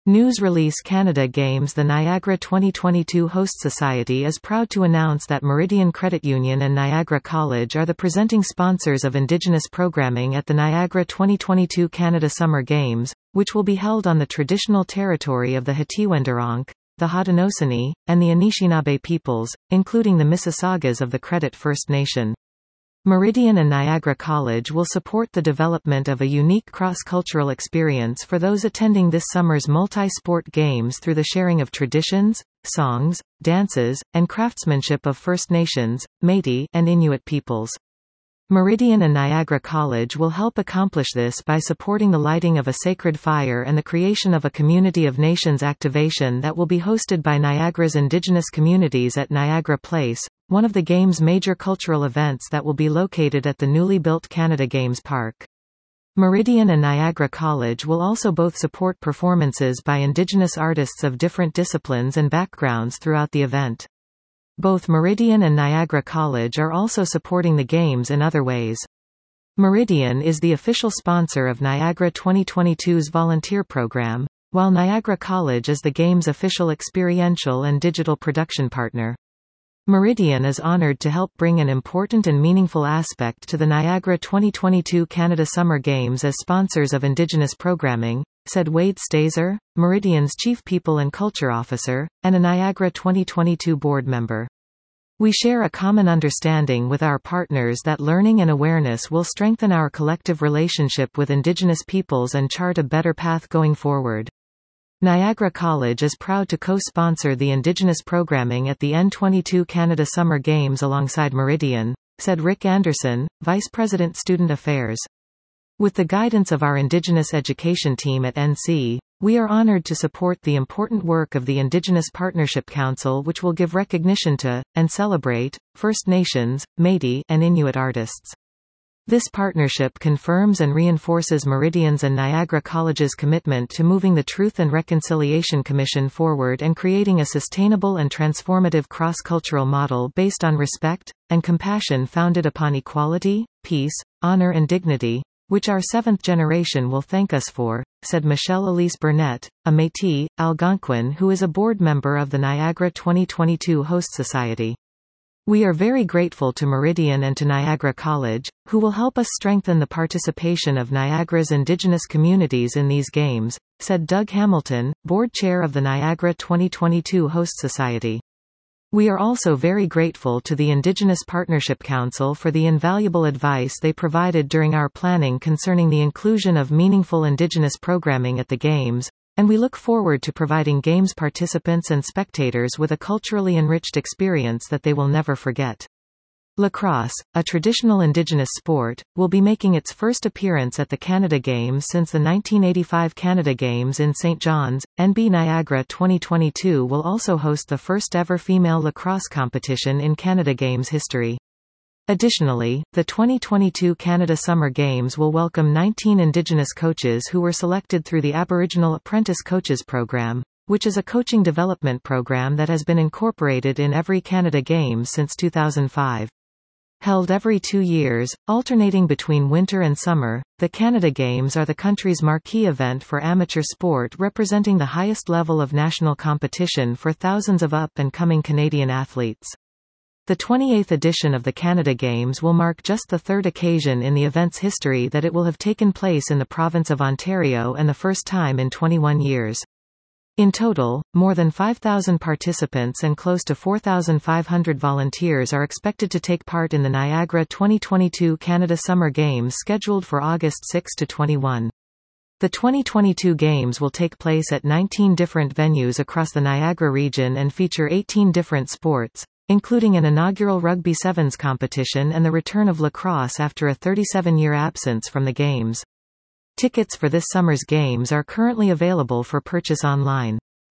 News release Canada Games. The Niagara 2022 Host Society is proud to announce that Meridian Credit Union and Niagara College are the presenting sponsors of Indigenous programming at the Niagara 2022 Canada Summer Games, which will be held on the traditional territory of the Hitiwendaronk, the Haudenosaunee, and the Anishinaabe peoples, including the Mississaugas of the Credit First Nation. Meridian and Niagara College will support the development of a unique cross-cultural experience for those attending this summer's multi-sport games through the sharing of traditions, songs, dances, and craftsmanship of First Nations, Métis, and Inuit peoples. Meridian and Niagara College will help accomplish this by supporting the lighting of a sacred fire and the creation of a Community of Nations activation that will be hosted by Niagara's Indigenous communities at Niagara Place, one of the Games' major cultural events that will be located at the newly built Canada Games Park. Meridian and Niagara College will also both support performances by Indigenous artists of different disciplines and backgrounds throughout the event. Both Meridian and Niagara College are also supporting the Games in other ways. Meridian is the official sponsor of Niagara 2022's volunteer program, while Niagara College is the Games' official experiential and digital production partner. Meridian is honored to help bring an important and meaningful aspect to the Niagara 2022 Canada Summer Games as sponsors of Indigenous programming, said Wade Stazer, Meridian's Chief People and Culture Officer, and a Niagara 2022 board member. We share a common understanding with our partners that learning and awareness will strengthen our collective relationship with Indigenous peoples and chart a better path going forward. Niagara College is proud to co-sponsor the Indigenous programming at the N22 Canada Summer Games alongside Meridian, said Rick Anderson, Vice President Student Affairs. With the guidance of our Indigenous education team at NC, we are honored to support the important work of the Indigenous Partnership Council, which will give recognition to, and celebrate, First Nations, Métis, and Inuit artists. This partnership confirms and reinforces Meridian's and Niagara College's commitment to moving the Truth and Reconciliation Commission forward and creating a sustainable and transformative cross-cultural model based on respect and compassion founded upon equality, peace, honor and dignity, which our seventh generation will thank us for, said Michelle Elise Burnett, a Métis, Algonquin who is a board member of the Niagara 2022 Host Society. We are very grateful to Meridian and to Niagara College, who will help us strengthen the participation of Niagara's Indigenous communities in these games, said Doug Hamilton, board chair of the Niagara 2022 Host Society. We are also very grateful to the Indigenous Partnership Council for the invaluable advice they provided during our planning concerning the inclusion of meaningful Indigenous programming at the Games, and we look forward to providing Games participants and spectators with a culturally enriched experience that they will never forget. Lacrosse, a traditional Indigenous sport, will be making its first appearance at the Canada Games since the 1985 Canada Games in St. John's. NB Niagara 2022 will also host the first ever female lacrosse competition in Canada Games history. Additionally, the 2022 Canada Summer Games will welcome 19 Indigenous coaches who were selected through the Aboriginal Apprentice Coaches Program, which is a coaching development program that has been incorporated in every Canada Games since 2005. Held every 2 years, alternating between winter and summer, the Canada Games are the country's marquee event for amateur sport, representing the highest level of national competition for thousands of up-and-coming Canadian athletes. The 28th edition of the Canada Games will mark just the third occasion in the event's history that it will have taken place in the province of Ontario and the first time in 21 years. In total, more than 5,000 participants and close to 4,500 volunteers are expected to take part in the Niagara 2022 Canada Summer Games scheduled for August 6 to 21. The 2022 Games will take place at 19 different venues across the Niagara region and feature 18 different sports, including an inaugural Rugby Sevens competition and the return of lacrosse after a 37-year absence from the Games. Tickets for this summer's Games are currently available for purchase online.